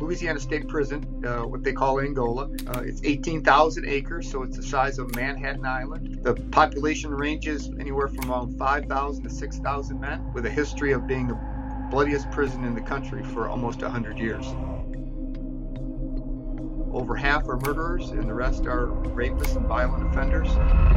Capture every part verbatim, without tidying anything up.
Louisiana State Prison, uh, what they call Angola. Uh, it's eighteen thousand acres, so it's the size of Manhattan Island. The population ranges anywhere from around five thousand to six thousand men, with a history of being the bloodiest prison in the country for almost one hundred years. Over half are murderers, and the rest are rapists and violent offenders.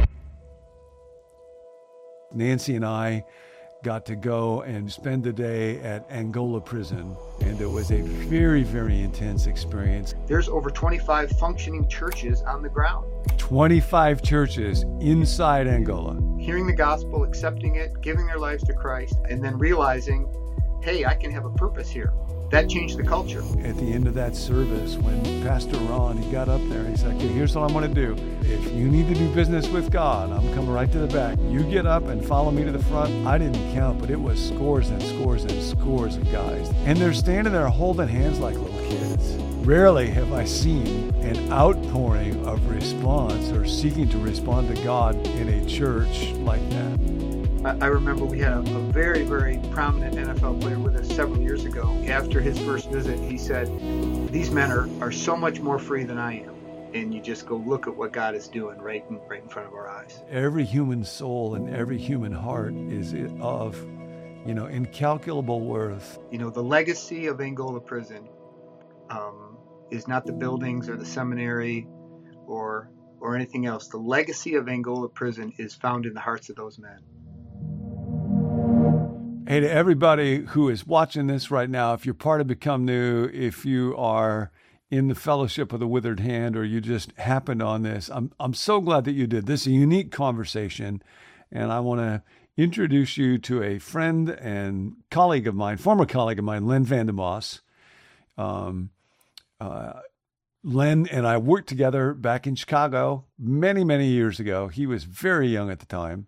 Nancy and I got to go and spend the day at Angola Prison, and it was a very, very intense experience. There's over twenty-five functioning churches on the ground. twenty-five churches inside Angola. Hearing the gospel, accepting it, giving their lives to Christ, and then realizing, hey, I can have a purpose here. That changed the culture. At the end of that service, when Pastor Ron, he got up there and he's like, okay, here's what I'm going to do. If you need to do business with God, I'm coming right to the back. You get up and follow me to the front. I didn't count, but it was scores and scores and scores of guys. And they're standing there holding hands like little kids. Rarely have I seen an outpouring of response or seeking to respond to God in a church like that. I remember we had a, a very, very prominent N F L player with us several years ago. After his first visit, he said, these men are, are so much more free than I am. And you just go look at what God is doing right in, right in front of our eyes. Every human soul and every human heart is of, you know, incalculable worth. You know, the legacy of Angola Prison um, is not the buildings or the seminary or or anything else. The legacy of Angola Prison is found in the hearts of those men. Hey, to everybody who is watching this right now, if you're part of Become New, if you are in the Fellowship of the Withered Hand, or you just happened on this, I'm I'm so glad that you did. This is a unique conversation, and I want to introduce you to a friend and colleague of mine, former colleague of mine, Len Vandermoss. Um, uh, Len and I worked together back in Chicago many, many years ago. He was very young at the time,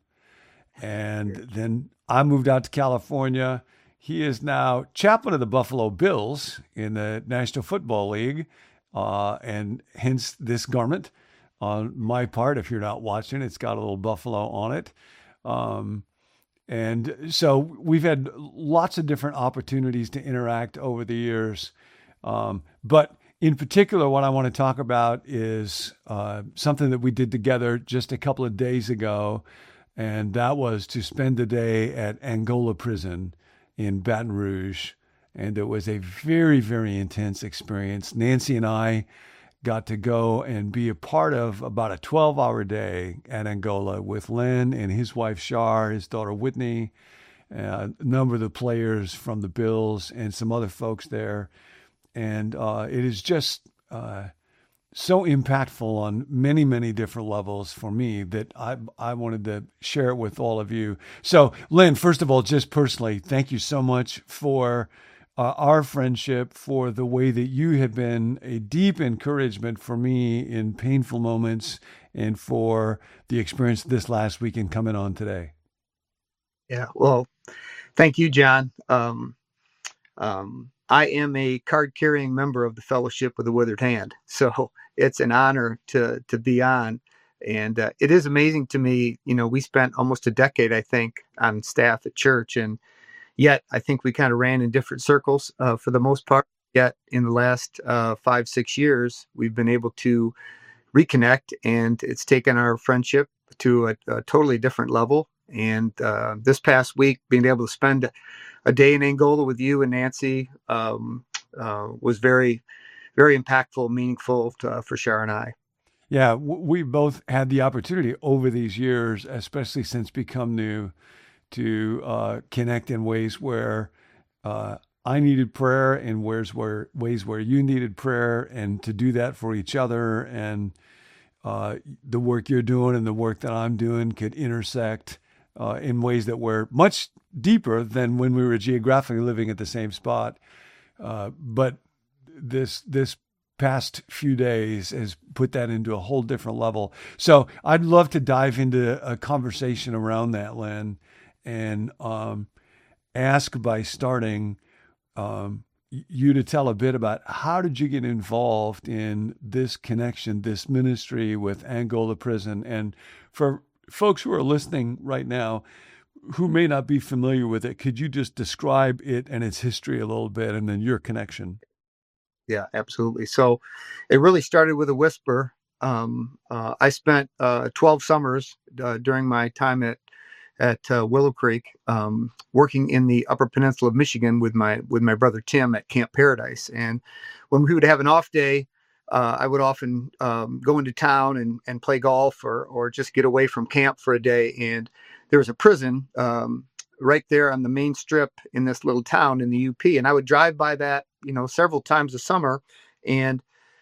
and then I moved out to California. He is now chaplain of the Buffalo Bills in the National Football League, uh, and hence this garment on my part. If you're not watching, it's got a little buffalo on it. Um, and so we've had lots of different opportunities to interact over the years. Um, but in particular, what I want to talk about is uh, something that we did together just a couple of days ago. And that was to spend the day at Angola Prison in Baton Rouge. And it was a very, very intense experience. Nancy and I got to go and be a part of about a twelve-hour day at Angola with Len and his wife, Shar, his daughter, Whitney, uh, a number of the players from the Bills and some other folks there. And uh, it is just... Uh, so impactful on many, many different levels for me that I I wanted to share it with all of you. So, Len, first of all, just personally, thank you so much for uh, our friendship, for the way that you have been a deep encouragement for me in painful moments, and for the experience this last weekend coming on today. Yeah, well, thank you, John. Um, um, I am a card-carrying member of the Fellowship of the Withered Hand, so it's an honor to to be on. And uh, it is amazing to me, you know, we spent almost a decade, I think, on staff at church, and yet I think we kind of ran in different circles uh, for the most part. Yet in the last uh, five, six years, we've been able to reconnect, and it's taken our friendship to a, a totally different level. And uh, this past week, being able to spend a day in Angola with you and Nancy um, uh, was very, very impactful, meaningful to, uh, for Shar and I. Yeah, we both had the opportunity over these years, especially since Become New, to uh, connect in ways where uh, I needed prayer, and ways where ways where you needed prayer, and to do that for each other. And uh, the work you're doing and the work that I'm doing could intersect uh, in ways that were much deeper than when we were geographically living at the same spot. Uh, but this this past few days has put that into a whole different level. So I'd love to dive into a conversation around that, Len, and um, ask by starting um, you to tell a bit about how did you get involved in this connection, this ministry with Angola Prison. And for folks who are listening right now who may not be familiar with it, could you just describe it and its history a little bit, and then your connection? Yeah, absolutely. So it really started with a whisper. Um, uh, I spent uh, twelve summers uh, during my time at at uh, Willow Creek, um, working in the Upper Peninsula of Michigan with my with my brother Tim at Camp Paradise. And when we would have an off day, uh, I would often um, go into town and, and play golf or or just get away from camp for a day. And there was a prison um, right there on the main strip in this little town in the U P, and I would drive by that, you know, several times a summer, and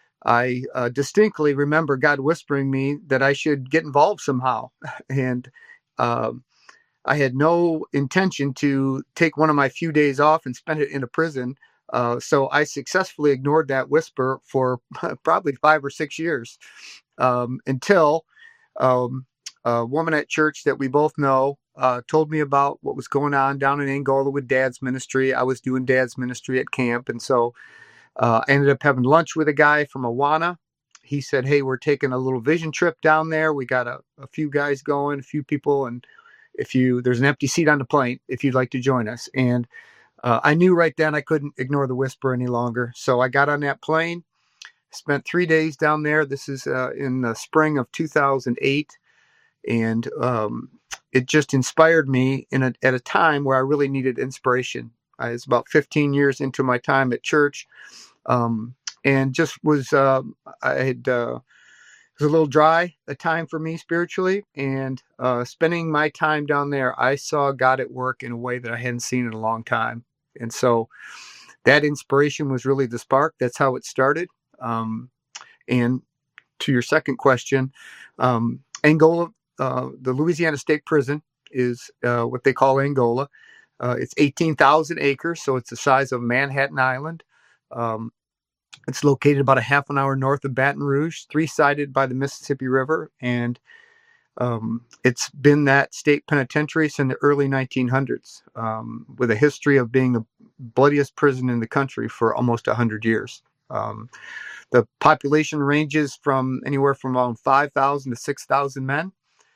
I uh, distinctly remember God whispering me that I should get involved somehow. And um, I had no intention to take one of my few days off and spend it in a prison. Uh, so I successfully ignored that whisper for probably five or six years um, until um, a woman at church that we both know uh, told me about what was going on down in Angola with Dad's ministry. I was doing Dad's ministry at camp. And so uh, I ended up having lunch with a guy from Awana. He said, "Hey, we're taking a little vision trip down there. We got a, a few guys going, a few people, and if you there's an empty seat on the plane if you'd like to join us." And uh, I knew right then I couldn't ignore the whisper any longer. So I got on that plane, spent three days down there. This is uh, in the spring of two thousand eight. And um, it just inspired me in a, at a time where I really needed inspiration. I was about fifteen years into my time at church, um, and just was, uh, I had, uh, it was a little dry a time for me spiritually, and uh, spending my time down there, I saw God at work in a way that I hadn't seen in a long time. And so that inspiration was really the spark. That's how it started. Um, and to your second question, um, Angola, uh, the Louisiana State Prison is uh, what they call Angola. Uh, it's eighteen thousand acres, so it's the size of Manhattan Island. Um, it's located about a half an hour north of Baton Rouge, three-sided by the Mississippi River, and um, it's been that state penitentiary since the early nineteen hundreds, um, with a history of being the bloodiest prison in the country for almost one hundred years. Um, the population ranges from anywhere from around five thousand to six thousand men.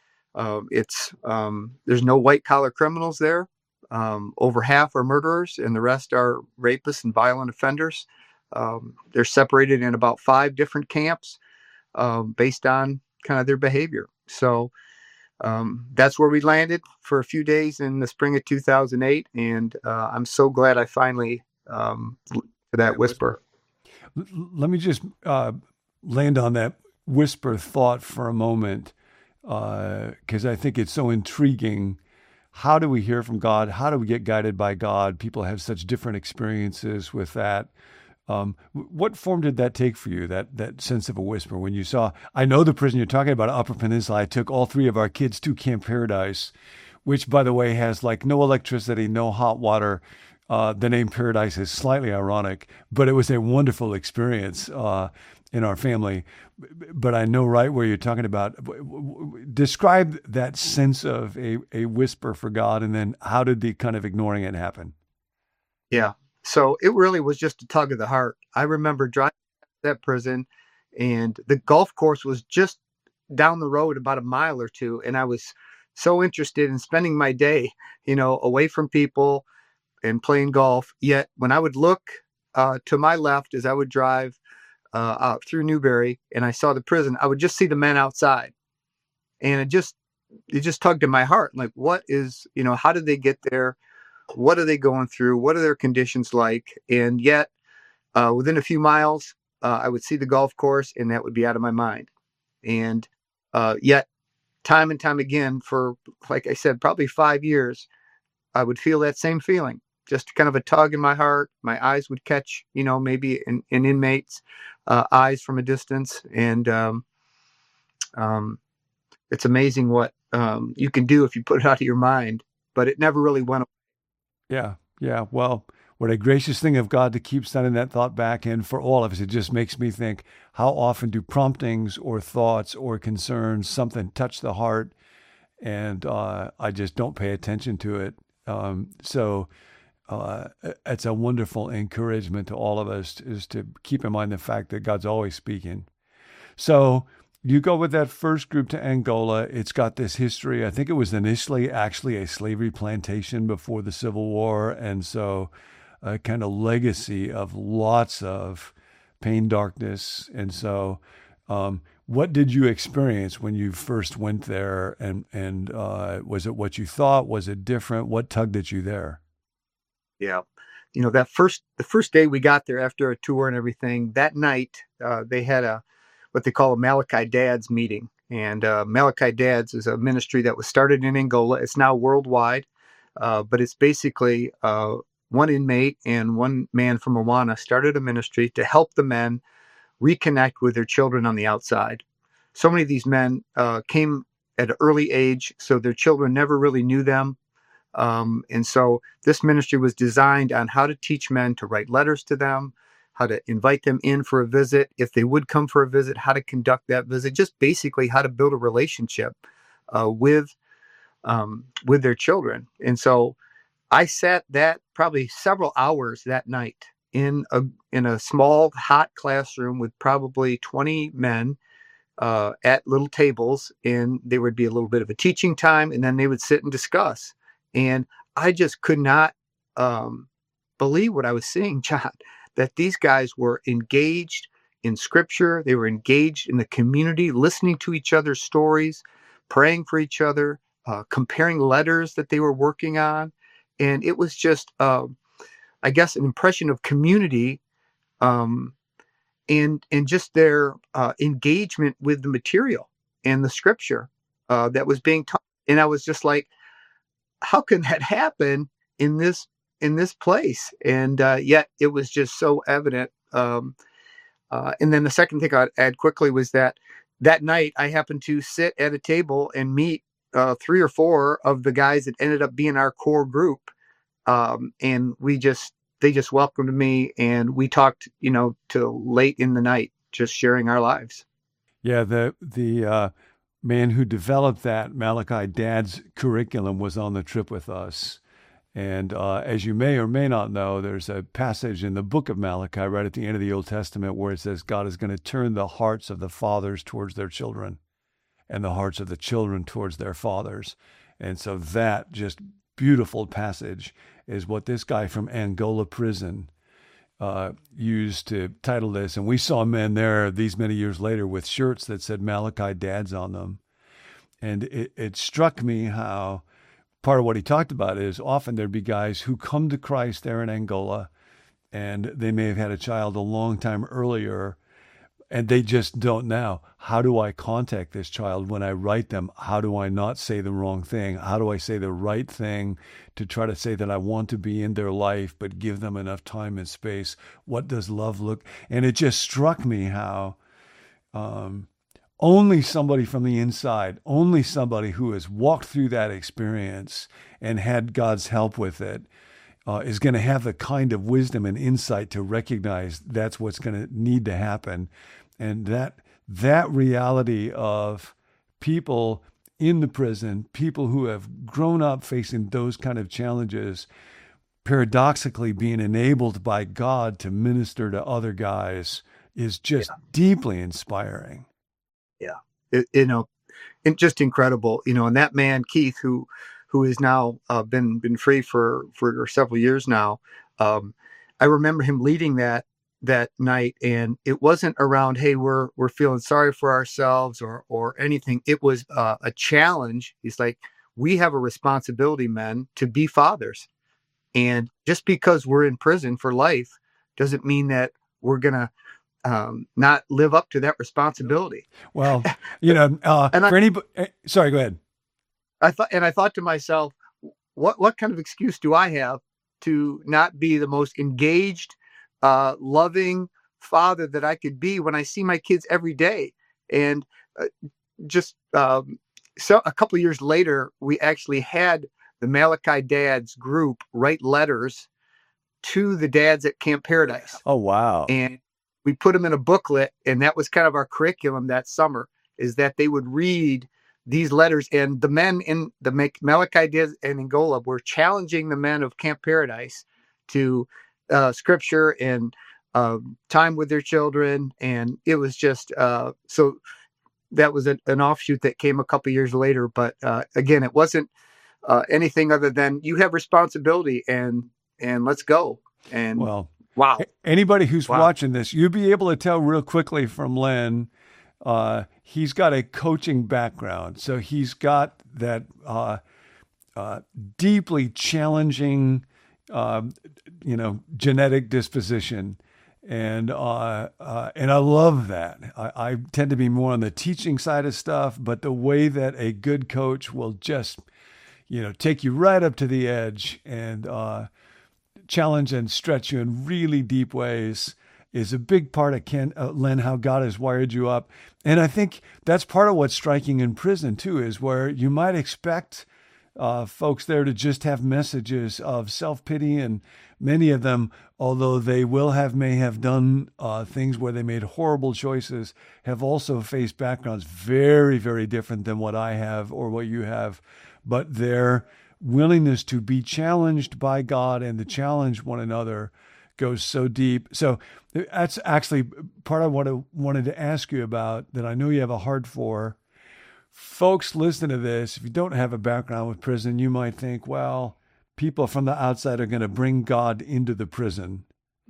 Uh, it's um, there's no white-collar criminals there. Um, over half are murderers, and the rest are rapists and violent offenders. Um, they're separated in about five different camps um, based on kind of their behavior. So um, that's where we landed for a few days in the spring of two thousand eight, and uh, I'm so glad I finally um, to that whisper. Let me just uh, land on that whisper thought for a moment, because uh, I think it's so intriguing. How do we hear from God? How do we get guided by God? People have such different experiences with that. Um, what form did that take for you, that that sense of a whisper when you saw, I know the prison you're talking about, Upper Peninsula. I took all three of our kids to Camp Paradise, which, by the way, has like no electricity, no hot water. Uh, the name Paradise is slightly ironic, but it was a wonderful experience uh, in our family. But I know right where you're talking about. Describe that sense of a, a whisper for God, and then how did the kind of ignoring it happen? Yeah. So it really was just a tug of the heart. I remember driving to that prison, and the golf course was just down the road about a mile or two. And I was so interested in spending my day, you know, away from people and playing golf. Yet when I would look uh, to my left as I would drive uh, out through Newberry and I saw the prison, I would just see the men outside. And it just, it just tugged at my heart. Like, what is, you know, how did they get there? What are they going through? What are their conditions like? And yet, uh, within a few miles, uh, I would see the golf course, and that would be out of my mind. And uh, yet, time and time again, for, like I said, probably five years, I would feel that same feeling, just kind of a tug in my heart. My eyes would catch, you know, maybe an, an inmate's uh, eyes from a distance. And um, um, it's amazing what um, you can do if you put it out of your mind, but it never really went away. Yeah, yeah. Well, what a gracious thing of God to keep sending that thought back in for all of us. It just makes me think, how often do promptings or thoughts or concerns, something touch the heart, and uh, I just don't pay attention to it. Um, so uh, it's a wonderful encouragement to all of us, is to keep in mind the fact that God's always speaking. So you go with that first group to Angola. It's got this history. I think it was initially actually a slavery plantation before the Civil War. And so a kind of legacy of lots of pain, darkness. And so, um, what did you experience when you first went there? And, and uh, was it what you thought? Was it different? What tugged at you there? Yeah. You know, that first, the first day we got there after a tour and everything, that night, uh, they had a, what they call a Malachi Dads meeting. And uh, Malachi Dads is a ministry that was started in Angola. It's now worldwide, uh, but it's basically uh, one inmate and one man from Awana started a ministry to help the men reconnect with their children on the outside. So many of these men uh, came at an early age, so their children never really knew them. Um, and so this ministry was designed on how to teach men to write letters to them, how to invite them in for a visit. If they would come for a visit, how to conduct that visit, just basically how to build a relationship uh, with um, with their children. And so I sat that probably several hours that night in a in a small hot classroom with probably twenty men uh, at little tables, and there would be a little bit of a teaching time, and then they would sit and discuss. And I just could not um, believe what I was seeing, John, that these guys were engaged in scripture. They were engaged in the community, listening to each other's stories, praying for each other, uh, comparing letters that they were working on. And it was just, uh, I guess, an impression of community um, and, and just their uh, engagement with the material and the scripture uh, that was being taught. And I was just like, how can that happen in this in this place? And uh, yet it was just so evident. Um, uh, and then the second thing I'd add quickly was that that night I happened to sit at a table and meet uh, three or four of the guys that ended up being our core group. Um, and we just they just welcomed me, and we talked, you know, till late in the night, just sharing our lives. Yeah, the the uh, man who developed that Malachi Dad's curriculum was on the trip with us. And uh, as you may or may not know, there's a passage in the book of Malachi right at the end of the Old Testament where it says God is going to turn the hearts of the fathers towards their children and the hearts of the children towards their fathers. And so that just beautiful passage is what this guy from Angola prison uh, used to title this. And we saw men there these many years later with shirts that said Malachi Dads on them. And it, it struck me how part of what he talked about is often there'd be guys who come to Christ there in Angola, and they may have had a child a long time earlier, and they just don't know, how do I contact this child when I write them? How do I not say the wrong thing? How do I say the right thing to try to say that I want to be in their life, but give them enough time and space? What does love look? And it just struck me how um, only somebody from the inside, only somebody who has walked through that experience and had God's help with it, uh, is going to have the kind of wisdom and insight to recognize that's what's going to need to happen. And that that reality of people in the prison, people who have grown up facing those kind of challenges, paradoxically being enabled by God to minister to other guys is just yeah. deeply inspiring. Yeah, it, you know, and just incredible, you know, and that man, Keith, who who has now uh, been been free for for several years now. Um, I remember him leading that that night, and it wasn't around, hey, we're we're feeling sorry for ourselves or or anything. It was uh, a challenge. He's like, we have a responsibility, men, to be fathers, and just because we're in prison for life doesn't mean that we're gonna um, not live up to that responsibility. Well, you know, uh, and for I, anybody, sorry, go ahead. I thought, and I thought to myself, what what kind of excuse do I have to not be the most engaged, uh, loving father that I could be when I see my kids every day? And uh, just um, so a couple of years later, we actually had the Malachi Dads group write letters to the dads at Camp Paradise. Oh, wow. And we put them in a booklet, and that was kind of our curriculum that summer, is that they would read these letters. And the men in the Malachi Dads and Angola were challenging the men of Camp Paradise to uh, scripture and uh, time with their children. And it was just, uh, so that was a, an offshoot that came a couple years later. But uh, again, it wasn't uh, anything other than you have responsibility and, and let's go. And well, Wow. Anybody who's Wow. watching this, you'll be able to tell real quickly from Len. Uh, he's got a coaching background, so he's got that uh, uh, deeply challenging, uh, you know, genetic disposition, and uh, uh, and I love that. I, I tend to be more on the teaching side of stuff, but the way that a good coach will just, you know, take you right up to the edge and uh, challenge and stretch you in really deep ways is a big part of Ken, uh, Len, how God has wired you up. And I think that's part of what's striking in prison too, is where you might expect uh, folks there to just have messages of self-pity, and many of them, although they will have, may have done uh, things where they made horrible choices, have also faced backgrounds very, very different than what I have or what you have. But their willingness to be challenged by God and to challenge one another goes so deep. So that's actually part of what I wanted to ask you about, that I know you have a heart for. Folks, listen to this. If you don't have a background with prison, you might think, well, people from the outside are going to bring God into the prison.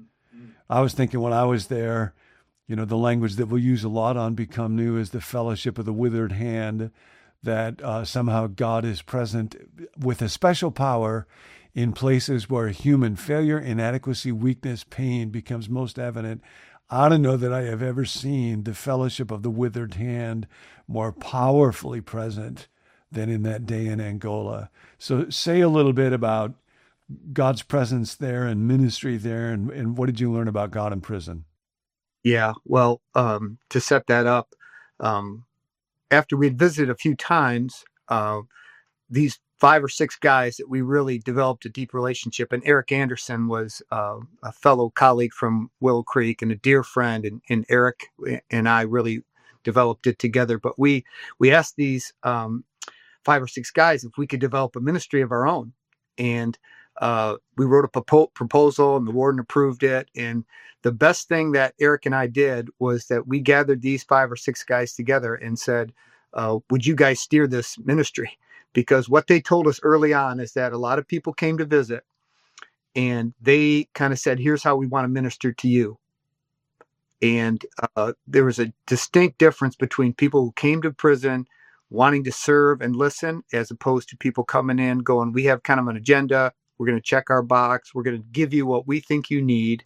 I was thinking when I was there, you know, the language that we'll use a lot on Become New is the fellowship of the withered hand, that uh, somehow God is present with a special power in places where human failure, inadequacy, weakness, pain becomes most evident. I don't know that I have ever seen the fellowship of the withered hand more powerfully present than in that day in Angola. So say a little bit about God's presence there and ministry there, and, and what did you learn about God in prison? Yeah, well, um, to set that up, um, after we'd visited a few times, uh, these five or six guys that we really developed a deep relationship. And Eric Anderson was uh, a fellow colleague from Willow Creek and a dear friend. And, and Eric and I really developed it together. But we we asked these um, five or six guys if we could develop a ministry of our own. And uh, we wrote a propo- proposal, and the warden approved it. And the best thing that Eric and I did was that we gathered these five or six guys together and said, uh, would you guys steer this ministry? Because what they told us early on is that a lot of people came to visit, and they kind of said, here's how we want to minister to you. And uh, there was a distinct difference between people who came to prison wanting to serve and listen, as opposed to people coming in going, we have kind of an agenda. We're going to check our box. We're going to give you what we think you need.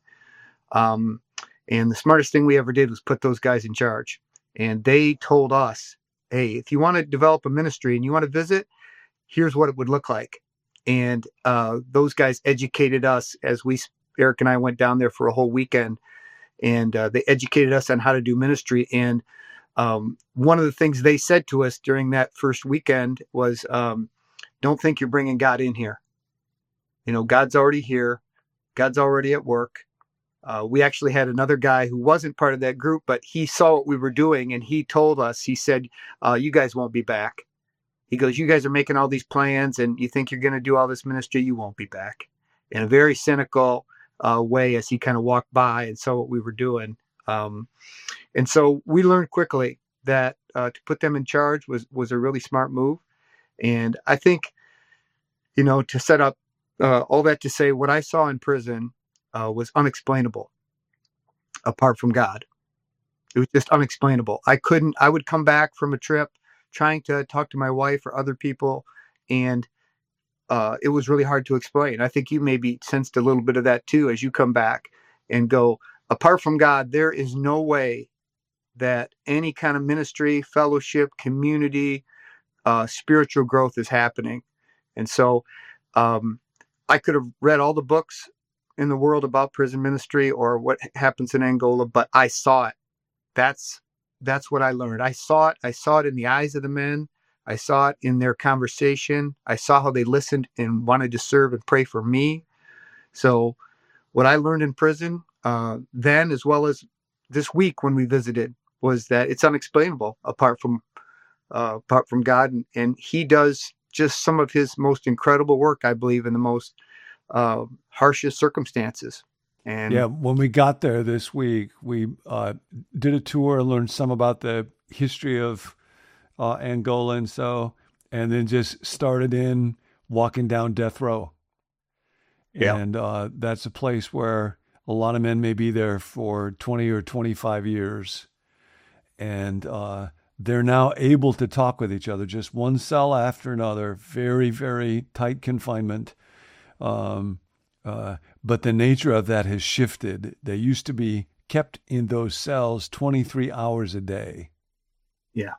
Um, and the smartest thing we ever did was put those guys in charge. And they told us, hey, if you want to develop a ministry and you want to visit, here's what it would look like. And uh, those guys educated us as we, Eric and I went down there for a whole weekend, and uh, they educated us on how to do ministry. And um, one of the things they said to us during that first weekend was, um, don't think you're bringing God in here. You know, God's already here. God's already at work. Uh, we actually had another guy who wasn't part of that group, but he saw what we were doing, and he told us, he said, uh, you guys won't be back. He goes, you guys are making all these plans and you think you're going to do all this ministry. You won't be back. In a very cynical uh, way, as he kind of walked by and saw what we were doing. Um, and so we learned quickly that uh, to put them in charge was, was a really smart move. And I think, you know, to set up uh, all that to say, what I saw in prison uh, was unexplainable apart from God. It was just unexplainable. I couldn't, I would come back from a trip trying to talk to my wife or other people, and uh, it was really hard to explain. I think you maybe sensed a little bit of that too, as you come back and go, apart from God, there is no way that any kind of ministry, fellowship, community, uh, spiritual growth is happening. And so um, I could have read all the books in the world about prison ministry or what happens in Angola, but I saw it. That's That's what I learned. I saw it. I saw it in the eyes of the men. I saw it in their conversation. I saw how they listened and wanted to serve and pray for me. So what I learned in prison uh, then, as well as this week when we visited, was that it's unexplainable apart from uh, apart from God. And, and he does just some of his most incredible work, I believe, in the most uh, harshest circumstances. And yeah, when we got there this week, we uh, did a tour, learned some about the history of uh, Angola and so, and then just started in walking down death row. Yeah. And uh, that's a place where A lot of men may be there for twenty or twenty-five years, and uh, they're now able to talk with each other, just one cell after another, very, very tight confinement. Um, uh, but the nature of that has shifted. They used to be kept in those cells twenty-three hours a day. Yeah.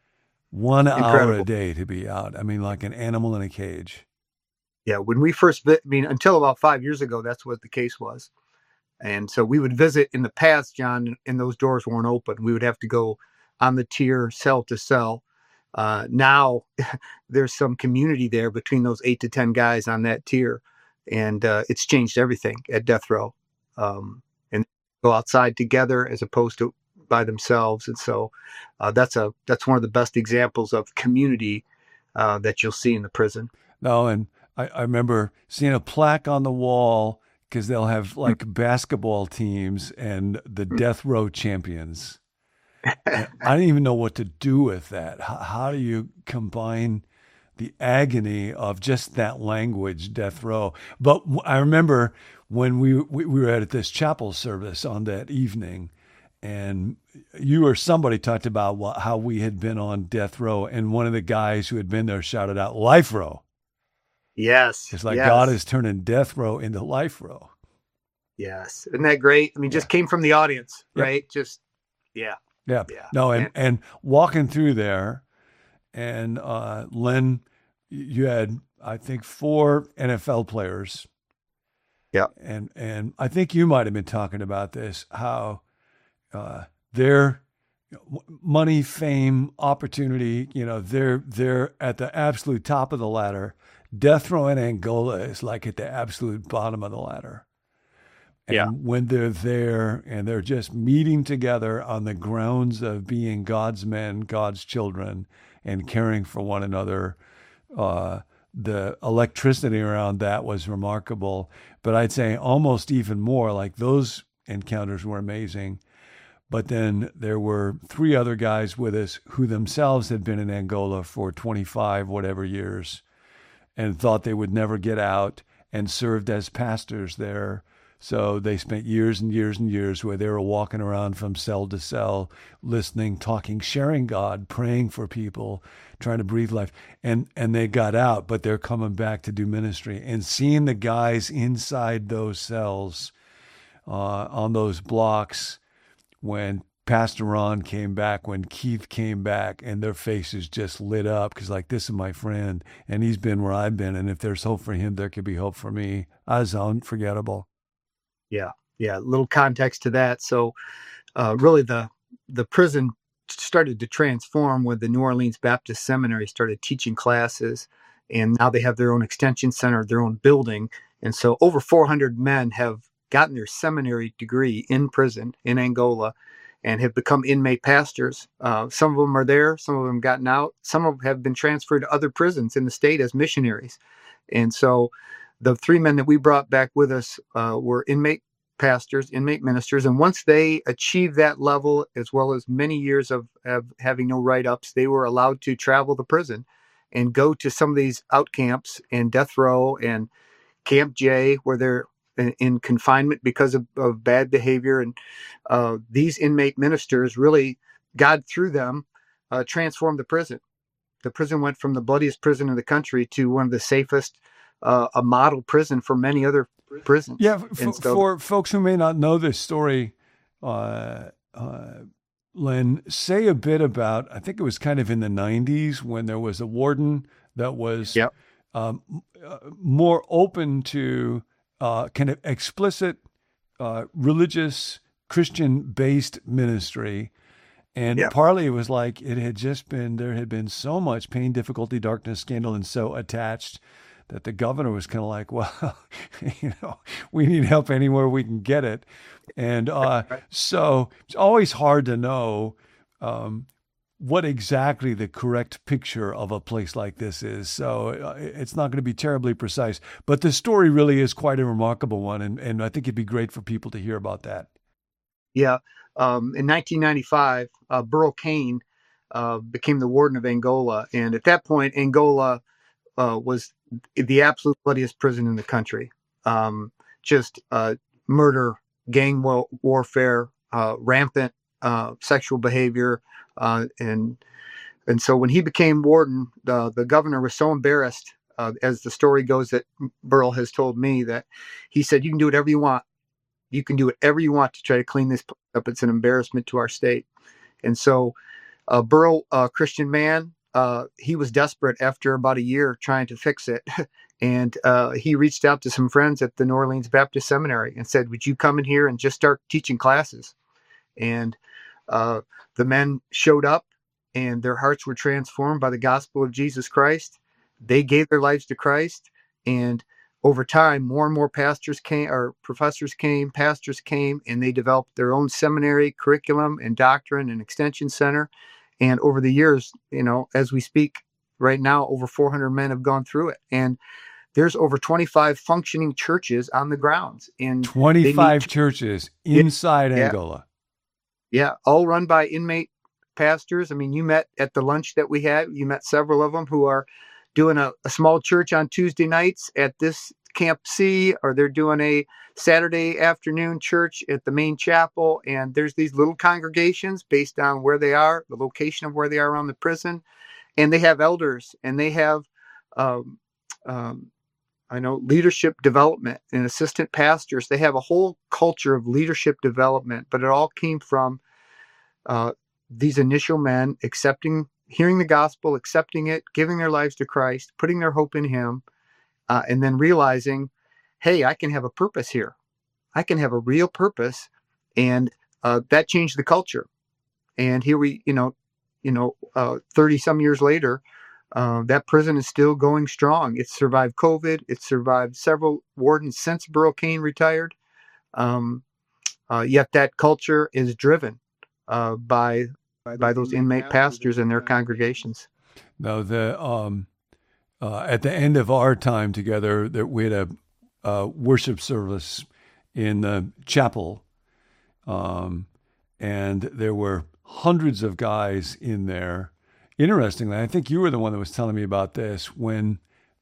One Incredible. hour a day to be out. I mean, like an animal in a cage. Yeah. When we first, vi- I mean, until about five years ago, that's what the case was. And so we would visit in the past, John, and those doors weren't open. We would have to go on the tier, cell to cell. Uh, now there's some community there between those eight to ten guys on that tier. And uh, it's changed everything at death row. Um, and go outside together as opposed to by themselves. And so uh, that's a that's one of the best examples of community uh, that you'll see in the prison. No, and I, I remember seeing a plaque on the wall because they'll have like basketball teams and the death row champions. And I didn't even know what to do with that. How, how do you combine the agony of just that language, death row? But I remember when we, we, we were at this chapel service on that evening, and you or somebody talked about what, how we had been on death row, and one of the guys who had been there shouted out, "Life row." Yes. It's like yes. God is turning death row into life row. Yes. Isn't that great? I mean, just Yeah. came from the audience, Yep. right? Just, yeah. Yeah. Yeah. No, and, And- and walking through there, and uh, Len, you had, I think, four N F L players. Yeah. And and I think you might have been talking about this, how uh, their money, fame, opportunity, you know, they're they're at the absolute top of the ladder. Death row in Angola is like at the absolute bottom of the ladder. And Yeah. when they're there and they're just meeting together on the grounds of being God's men, God's children, and caring for one another, uh, the electricity around that was remarkable. But I'd say almost even more, like those encounters were amazing. But then there were three other guys with us who themselves had been in Angola for twenty-five, whatever years, and thought they would never get out, and served as pastors there. So they spent years and years and years where they were walking around from cell to cell, listening, talking, sharing God, praying for people, trying to breathe life. And and they got out, but they're coming back to do ministry. And seeing the guys inside those cells uh, on those blocks when Pastor Ron came back, when Keith came back, and their faces just lit up because, like, this is my friend, and he's been where I've been, and if there's hope for him, there could be hope for me. I was unforgettable. Yeah. Yeah. A little context to that. So uh, really the, the prison started to transform when the New Orleans Baptist Seminary started teaching classes, and now they have their own extension center, their own building. And so over four hundred men have gotten their seminary degree in prison in Angola and have become inmate pastors. Uh, some of them are there, some of them gotten out, some of them have been transferred to other prisons in the state as missionaries. And so the three men that we brought back with us uh, were inmate pastors, inmate ministers. And once they achieved that level, as well as many years of, of having no write-ups, they were allowed to travel the prison and go to some of these out camps and death row and Camp J, where they're in, in confinement because of, of bad behavior. And uh, these inmate ministers really, God through them, uh, transformed the prison. The prison went from the bloodiest prison in the country to one of the safest, uh, a model prison for many other prisons. Yeah, f- And so- for folks who may not know this story, uh, uh, Len, say a bit about, I think it was kind of in the nineties when there was a warden that was Yep. um, uh, more open to uh, kind of explicit uh, religious Christian-based ministry. And Yep. partly it was like it had just been, there had been so much pain, difficulty, darkness, scandal, and so attached that the governor was kind of like, well, you know, we need help anywhere we can get it. And uh, so it's always hard to know um, what exactly the correct picture of a place like this is. So uh, it's not going to be terribly precise. But the story really is quite a remarkable one. And, and I think it'd be great for people to hear about that. Yeah. Um, in nineteen ninety-five, uh, Burl Cain uh, became the warden of Angola. And at that point, Angola uh, was the absolute bloodiest prison in the country. Um, just uh, murder gang wa- warfare, uh, rampant uh, sexual behavior, uh, and and so when he became warden, the the governor was so embarrassed, uh, as the story goes that Burl has told me, that he said, "You can do whatever you want. You can do whatever you want to try to clean this up. It's an embarrassment to our state." And so uh, Burl, a uh, Christian man, uh, he was desperate after about a year trying to fix it. And uh, he reached out to some friends at the New Orleans Baptist Seminary and said, "Would you come in here and just start teaching classes?" And uh, the men showed up, and their hearts were transformed by the gospel of Jesus Christ. They gave their lives to Christ. And over time, more and more pastors came, or professors came, pastors came, and they developed their own seminary curriculum and doctrine and extension center. And over the years, you know, as we speak right now, over four hundred men have gone through it. And there's over twenty-five functioning churches on the grounds. And they meet, twenty-five churches inside yeah, Angola. yeah, all run by inmate pastors. I mean, you met at the lunch that we had, you met several of them who are doing a, a small church on Tuesday nights at this Camp C, or they're doing a Saturday afternoon church at the main chapel. And there's these little congregations based on where they are, the location of where they are around the prison. And they have elders, and they have, um, um, I know, leadership development and assistant pastors. They have a whole culture of leadership development, but it all came from uh, these initial men accepting, hearing the gospel, accepting it, giving their lives to Christ, putting their hope in him, uh, and then realizing, hey, I can have a purpose here. I can have a real purpose. And uh, that changed the culture. And here we, you know, you know, uh, thirty some years later, uh, that prison is still going strong. It's survived COVID. It's survived several wardens since Burl Cain retired. Um, uh, yet that culture is driven uh, by by those inmate pastors and their congregations. No, the um, uh, at the end of our time together, that we had a, a worship service in the chapel, um, and there were hundreds of guys in there. Interestingly, I think you were the one that was telling me about this. When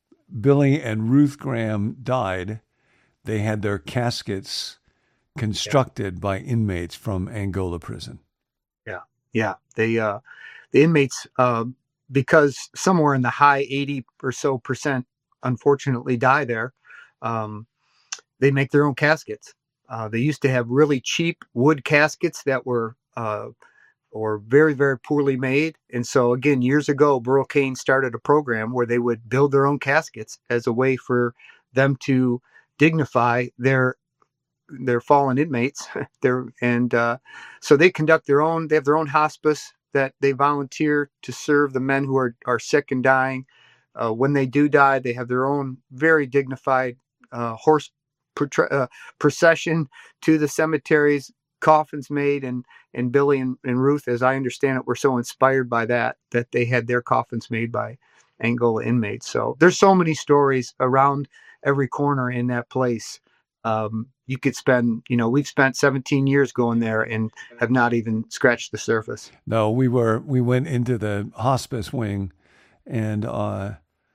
Billy and Ruth Graham died, they had their caskets constructed yeah. by inmates from Angola prison. Yeah, yeah. They, uh, the inmates, uh, because somewhere in the high eighty or so percent, unfortunately, die there. Um, they make their own caskets. Uh, they used to have really cheap wood caskets that were uh, or very, very poorly made. And so, again, years ago, Burl Cain started a program where they would build their own caskets as a way for them to dignify their their fallen inmates. their, and uh, so they conduct their own, they have their own hospice that they volunteer to serve the men who are, are sick and dying. Uh, when they do die, they have their own very dignified uh, horse pro- uh, procession to the cemeteries, coffins made, and and Billy and, and Ruth, as I understand it, were so inspired by that, that they had their coffins made by Angola inmates. So there's so many stories around every corner in that place. Um, you could spend, you know, we've spent seventeen years going there and have not even scratched the surface. No, we were, we went into the hospice wing, and, uh,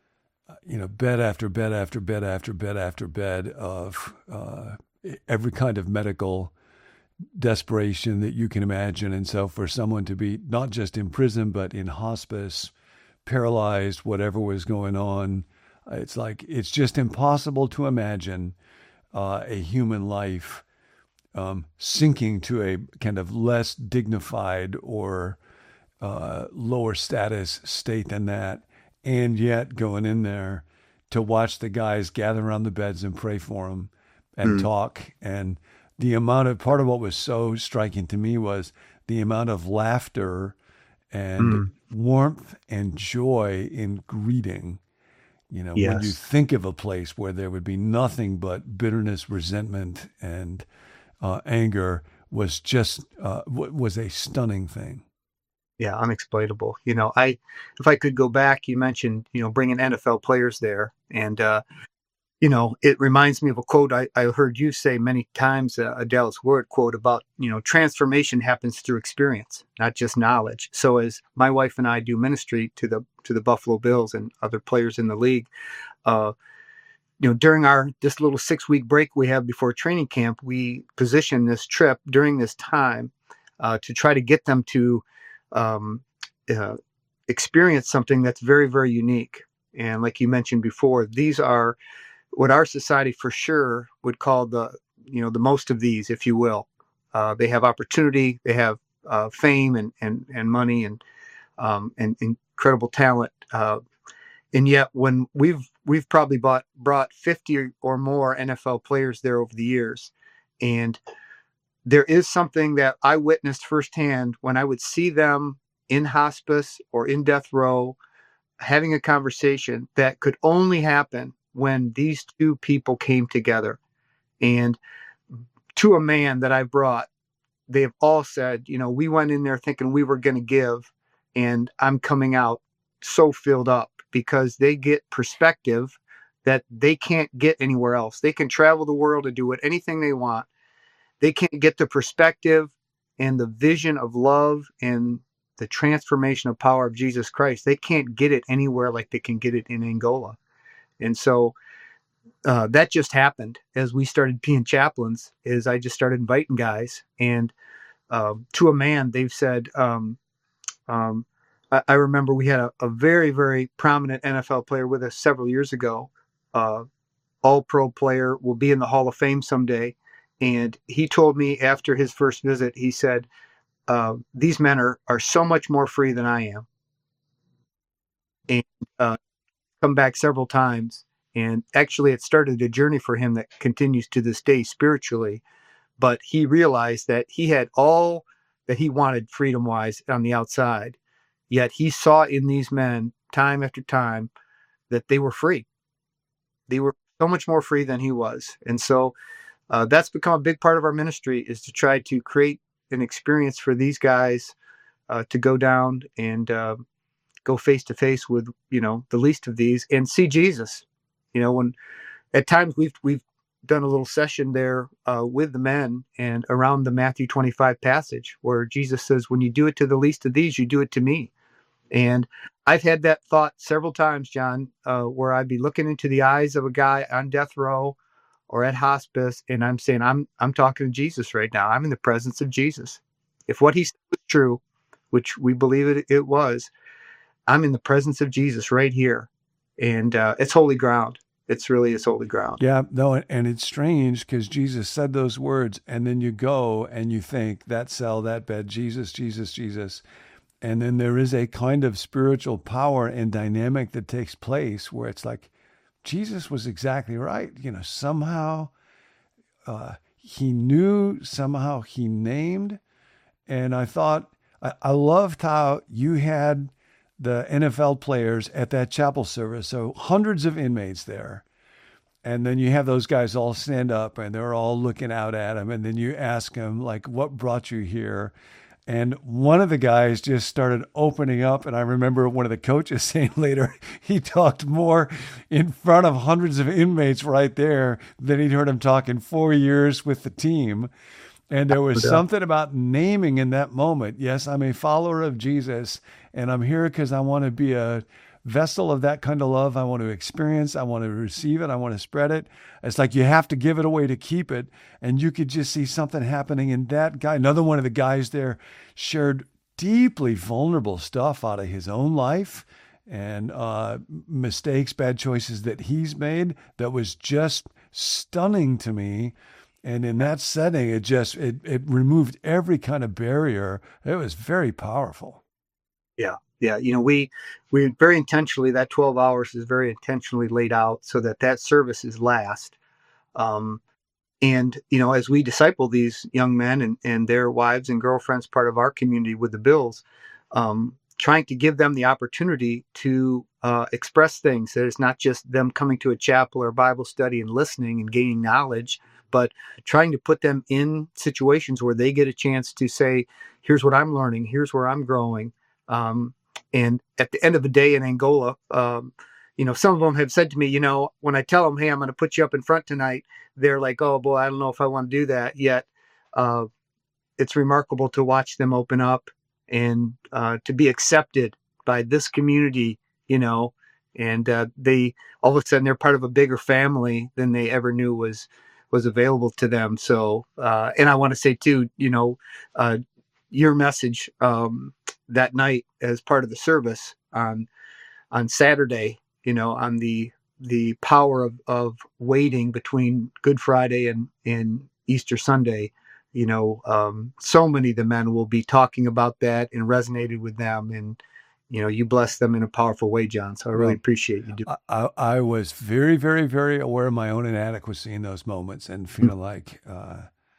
you know, bed after bed after bed after bed after bed of uh, every kind of medical desperation that you can imagine. And so for someone to be not just in prison, but in hospice, paralyzed, whatever was going on, it's like, it's just impossible to imagine uh, a human life um, sinking to a kind of less dignified or uh, lower status state than that. And yet going in there to watch the guys gather around the beds and pray for them and mm. talk. And the amount of, part of what was so striking to me was the amount of laughter and mm. warmth and joy in greeting. You know, yes. when you think of a place where there would be nothing but bitterness, resentment, and uh, anger, was just, uh, was a stunning thing. Yeah, unexplainable. You know, I, if I could go back, you mentioned, you know, bringing N F L players there. And, uh, you know, it reminds me of a quote I, I heard you say many times, uh, a Dallas Ward quote about, you know, transformation happens through experience, not just knowledge. So as my wife and I do ministry to the to the Buffalo Bills and other players in the league, uh, you know, during our this little six week break we have before training camp, we position this trip during this time uh, to try to get them to um, uh, experience something that's very, very unique. And like you mentioned before, these are what our society for sure would call the, you know, the most of these, if you will. Uh, they have opportunity, they have uh, fame and, and, and money and, um, and incredible talent. Uh, and yet when we've, we've probably bought, brought fifty or more N F L players there over the years. And there is something that I witnessed firsthand when I would see them in hospice or in death row, having a conversation that could only happen when these two people came together. And to a man that I brought, they have all said, you know, we went in there thinking we were going to give, and I'm coming out so filled up because they get perspective that they can't get anywhere else. They can travel the world and do what anything they want. They can't get the perspective and the vision of love and the transformational power of Jesus Christ. They can't get it anywhere like they can get it in Angola. And so uh, that just happened as we started being chaplains, is I just started inviting guys. And um, to a man, they've said, um, um, I, I remember we had a, a very, very prominent N F L player with us several years ago, uh, all-pro player, will be in the Hall of Fame someday. And he told me after his first visit, he said, uh, these men are, are so much more free than I am. And uh, come back several times. And actually, it started a journey for him that continues to this day spiritually. But he realized that he had all that he wanted freedom-wise on the outside. Yet he saw in these men, time after time, that they were free. They were so much more free than he was. And so uh, that's become a big part of our ministry, is to try to create an experience for these guys uh, to go down and uh, go face to face with, you know, the least of these and see Jesus. You know, when at times we've we've done a little session there uh, with the men and around the Matthew twenty-five passage where Jesus says, when you do it to the least of these, you do it to me. And I've had that thought several times, John, uh, where I'd be looking into the eyes of a guy on death row or at hospice, and I'm saying, I'm I'm talking to Jesus right now. I'm in the presence of Jesus. If what he said was true, which we believe it, it was, I'm in the presence of Jesus right here. And uh, it's holy ground. It's really is holy ground. Yeah, no, and it's strange because Jesus said those words, and then you go and you think, that cell, that bed, Jesus, Jesus, Jesus. And then there is a kind of spiritual power and dynamic that takes place where it's like, Jesus was exactly right. You know, somehow uh, he knew, somehow he named. And I thought, I, I loved how you had the N F L players at that chapel service. So hundreds of inmates there. And then you have those guys all stand up and they're all looking out at him. And then you ask him, like, what brought you here? And one of the guys just started opening up. And I remember one of the coaches saying later, he talked more in front of hundreds of inmates right there than he'd heard him talk in four years with the team. And there was something about naming in that moment. Yes, I'm a follower of Jesus, and I'm here because I want to be a vessel of that kind of love. I want to experience, I want to receive it, I want to spread it. It's like you have to give it away to keep it. And you could just see something happening in that guy. Another one of the guys there shared deeply vulnerable stuff out of his own life and uh, mistakes, bad choices that he's made that was just stunning to me. And in that setting, it just, it, it removed every kind of barrier. It was very powerful. Yeah. Yeah. You know, we, we very intentionally, that twelve hours is very intentionally laid out so that that service is last. Um, and, you know, as we disciple these young men and, and their wives and girlfriends, part of our community with the Bills, um, trying to give them the opportunity to uh, express things. That it's not just them coming to a chapel or Bible study and listening and gaining knowledge, but trying to put them in situations where they get a chance to say, here's what I'm learning, here's where I'm growing. Um, and at the end of the day in Angola, um, you know, some of them have said to me, you know, when I tell them, hey, I'm going to put you up in front tonight, they're like, oh boy, I don't know if I want to do that yet. Uh, it's remarkable to watch them open up and uh, to be accepted by this community, you know, and uh, they all of a sudden they're part of a bigger family than they ever knew was was available to them. So, uh, and I want to say too, you know, uh, your message um, that night as part of the service on on Saturday, you know, on the the power of, of waiting between Good Friday and, and Easter Sunday, you know, um, so many of the men will be talking about that and resonated with them. And, you know, you bless them in a powerful way, John. So I really Well, appreciate you doing I, I, I was very, very, very aware of my own inadequacy in those moments and it. feeling like, uh,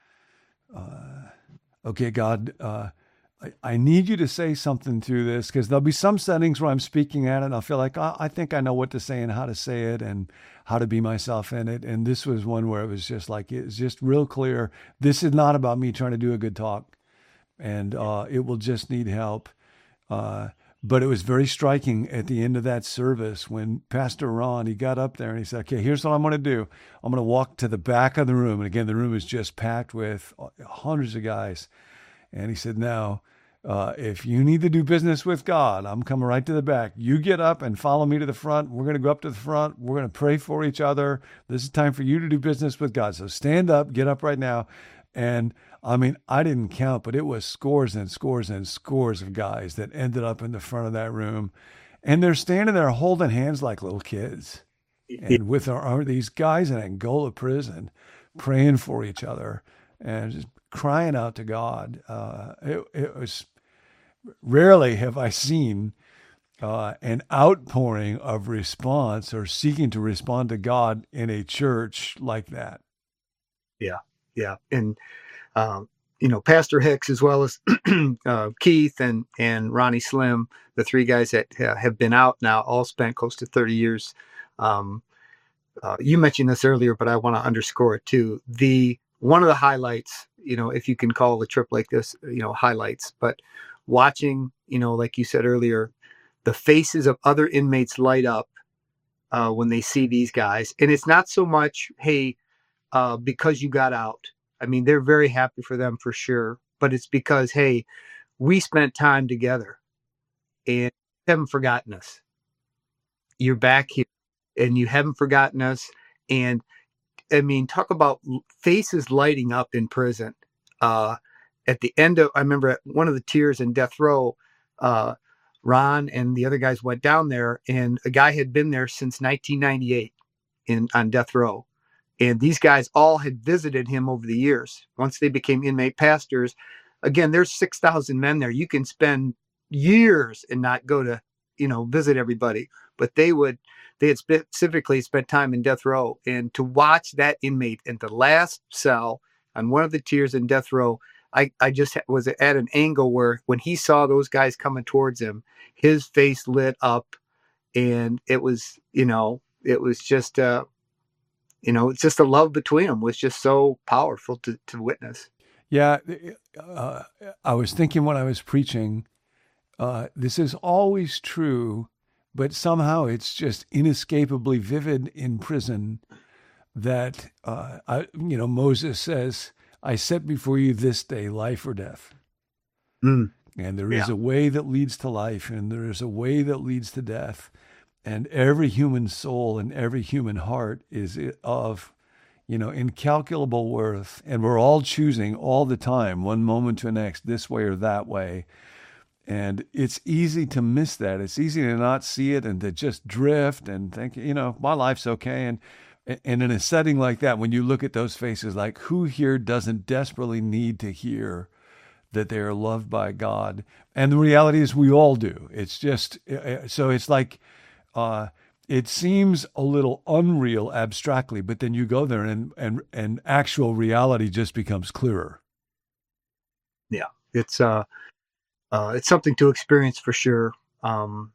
uh, okay, God, uh, I, I need you to say something through this, because there'll be some settings where I'm speaking at it and I'll feel like, oh, I think I know what to say and how to say it and how to be myself in it. And this was one where it was just like, it's just real clear. This is not about me trying to do a good talk, and uh, it will just need help. Uh, but it was very striking at the end of that service when Pastor Ron, he got up there and he said, okay, here's what I'm going to do. I'm going to walk to the back of the room. And again, the room is just packed with hundreds of guys. And he said, now, uh, if you need to do business with God, I'm coming right to the back. You get up and follow me to the front. We're going to go up to the front. We're going to pray for each other. This is time for you to do business with God. So stand up, get up right now. And I mean, I didn't count, but it was scores and scores and scores of guys that ended up in the front of that room. And they're standing there holding hands like little kids. And with our, our these guys in Angola prison, praying for each other and just crying out to God. Uh, it, it was rarely have I seen uh, an outpouring of response or seeking to respond to God in a church like that. Yeah, yeah, and um, you know, Pastor Hicks, as well as uh, Keith and and Ronnie Slim, the three guys that uh, have been out now, all spent close to thirty years. Um, uh, you mentioned this earlier, but I want to underscore it too. The one of the highlights, you know, if you can call a trip like this, you know, highlights, but watching, you know, like you said earlier, the faces of other inmates light up uh, when they see these guys, and it's not so much, hey, uh, because you got out. I mean, they're very happy for them for sure, but it's because, hey, we spent time together and you haven't forgotten us. You're back here and you haven't forgotten us. And I mean, talk about faces lighting up in prison. Uh, at the end of, I remember at one of the tiers in death row, uh, Ron and the other guys went down there, and a guy had been there since nineteen ninety-eight in on death row. And these guys all had visited him over the years. Once they became inmate pastors, again, there's six thousand men there. You can spend years and not go to, you know, visit everybody. But they would, they had specifically spent time in death row. And to watch that inmate in the last cell on one of the tiers in death row, I, I just was at an angle where when he saw those guys coming towards him, his face lit up. And it was, you know, it was just, uh, you know, it's just the love between them was just so powerful to, to witness. Yeah. Uh, I was thinking when I was preaching, uh, this is always true, but somehow it's just inescapably vivid in prison that, uh, I, you know, Moses says, I set before you this day, life or death. Mm. And there is Yeah. a way that leads to life, and there is a way that leads to death. And every human soul and every human heart is of, you know, incalculable worth. And we're all choosing all the time, one moment to the next, this way or that way. And it's easy to miss that. It's easy to not see it and to just drift and think, you know, my life's okay. And and in a setting like that, when you look at those faces, like who here doesn't desperately need to hear that they are loved by God? And the reality is we all do. It's just, so it's like, uh, it seems a little unreal abstractly, but then you go there and, and, and actual reality just becomes clearer. Yeah. It's, uh, uh, it's something to experience for sure. Um,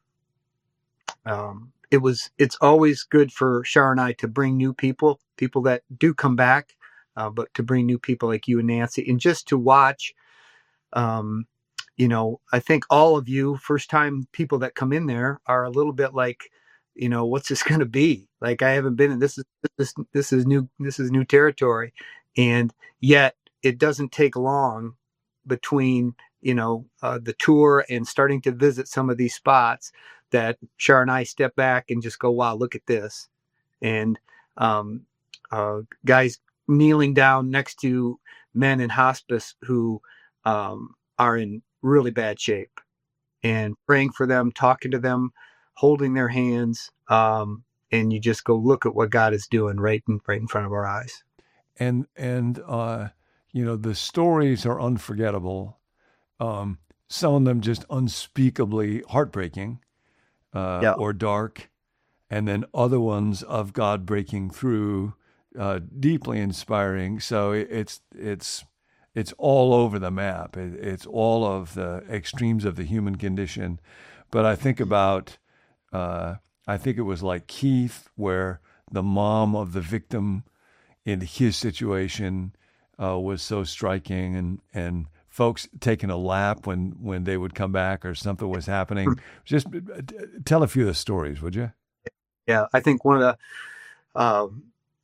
um, it was, it's always good for Shar and I to bring new people, people that do come back, uh, but to bring new people like you and Nancy, and just to watch, um, you know, I think all of you first time people that come in there are a little bit like, you know, what's this going to be? Like, I haven't been in this is, this, this is new, this is new territory. And yet it doesn't take long between, you know, uh, the tour and starting to visit some of these spots that Char and I step back and just go, wow, look at this. And um, uh, guys kneeling down next to men in hospice who um, are in really bad shape, and praying for them, talking to them, holding their hands. Um, and you just go, look at what God is doing right in, right in front of our eyes. And, and, uh, you know, the stories are unforgettable. Um, some of them just unspeakably heartbreaking, uh, Yeah. or dark. And then other ones of God breaking through, uh, deeply inspiring. So it, it's, it's, it's all over the map. It, it's all of the extremes of the human condition. But I think about, uh, I think it was like Keith, where the mom of the victim in his situation uh, was so striking, and and folks taking a lap when when they would come back or something was happening. Just uh, tell a few of the stories, would you? Yeah. I think one of the, um,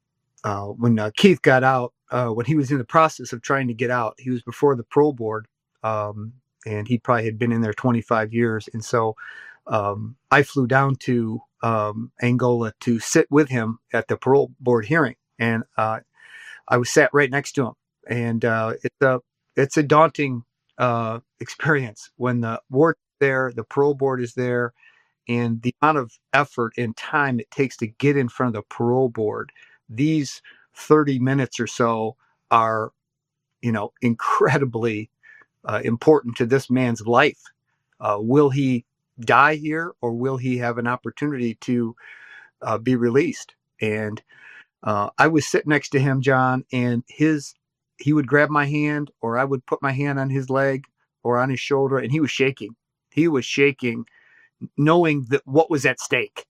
uh, when uh, Keith got out, uh, when he was in the process of trying to get out, he was before the parole board, um, and he probably had been in there twenty-five years. And so um, I flew down to um, Angola to sit with him at the parole board hearing, and uh, I was sat right next to him. And uh, it's a it's a daunting uh, experience when the ward's there, the parole board is there, and the amount of effort and time it takes to get in front of the parole board. These thirty minutes or so are, you know, incredibly uh, important to this man's life. Uh, will he die here, or will he have an opportunity to uh, be released? And uh, I was sitting next to him, John, and his he would grab my hand, or I would put my hand on his leg or on his shoulder, and he was shaking. He was shaking, knowing that what was at stake.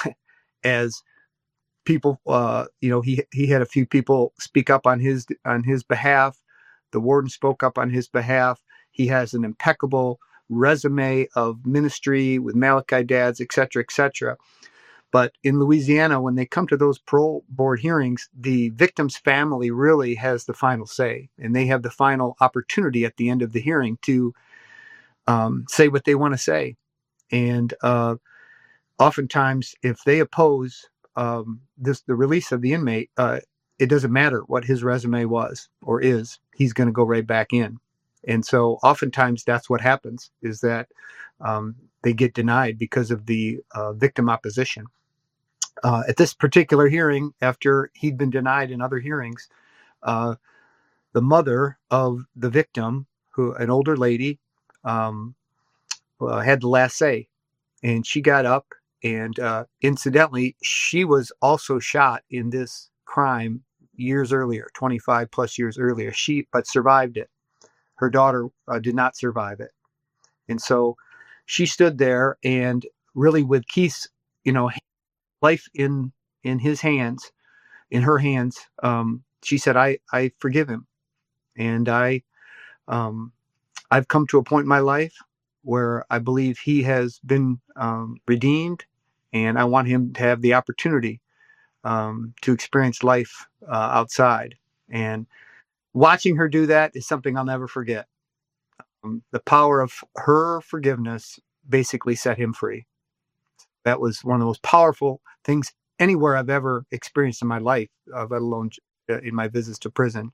As people, uh, you know, he he had a few people speak up on his on his behalf. The warden spoke up on his behalf. He has an impeccable resume of ministry with Malachi Dads, et cetera, et cetera. But in Louisiana, when they come to those parole board hearings, the victim's family really has the final say, and they have the final opportunity at the end of the hearing to um, say what they want to say. And uh, oftentimes, if they oppose um, this, the release of the inmate, uh, it doesn't matter what his resume was or is, he's going to go right back in. And so oftentimes that's what happens, is that um, they get denied because of the uh, victim opposition. Uh, at this particular hearing, after he'd been denied in other hearings, uh, the mother of the victim, who an older lady, um, uh, had the last say. And she got up, and uh, incidentally, she was also shot in this crime years earlier, twenty-five plus years earlier. She, but survived it. Her daughter uh, did not survive it. And so she stood there, and really with Keith's, you know, life in, in his hands, in her hands, um, she said, I, I forgive him. And I, um, I've come to a point in my life where I believe he has been um, redeemed, and I want him to have the opportunity um, to experience life uh, outside. And watching her do that is something I'll never forget. Um, the power of her forgiveness basically set him free. That was one of the most powerful things anywhere I've ever experienced in my life, uh, let alone in my visits to prison.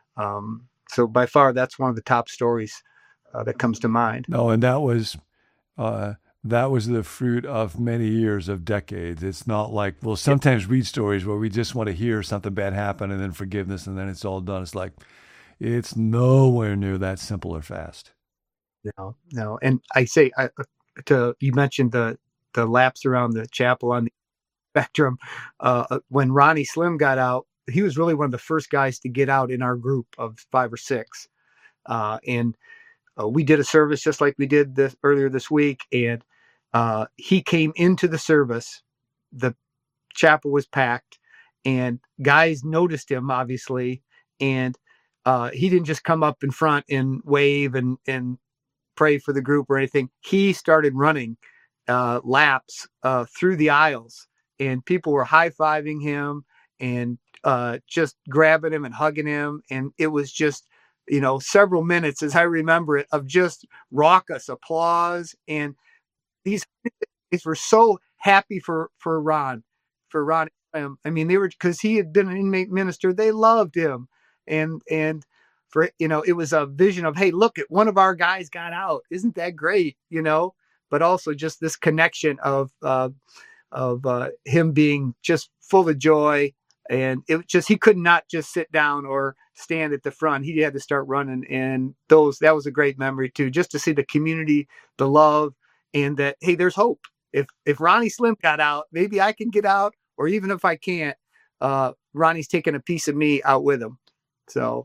Um, so by far, that's one of the top stories uh, that comes to mind. No, and that was uh, that was the fruit of many years of decades. It's not like we'll sometimes read stories where we just want to hear something bad happen and then forgiveness, and then it's all done. It's like it's nowhere near that simple or fast. No, no, and I say I, to you mentioned the the laps around the chapel on the spectrum. Uh, when Ronnie Slim got out, he was really one of the first guys to get out in our group of five or six. Uh, and uh, we did a service just like we did this earlier this week. And uh, he came into the service. The chapel was packed, and guys noticed him, obviously. And uh, he didn't just come up in front and wave and, and pray for the group or anything. He started running uh, laps uh, through the aisles, and people were high-fiving him and uh, just grabbing him and hugging him. And it was just, you know, several minutes, as I remember it, of just raucous applause. And these They were so happy for, for Ron, for Ron. Um, I mean, they were, because he had been an inmate minister. They loved him. And, and for, you know, it was a vision of, hey, look at one of our guys got out. Isn't that great? You know, but also just this connection of, uh, of uh, him being just full of joy. And it was just, he could not just sit down or stand at the front. He had to start running. And those, that was a great memory too, just to see the community, the love, and that, hey, there's hope. If, if Ronnie Slim got out, maybe I can get out, or even if I can't, uh, Ronnie's taking a piece of me out with him. So,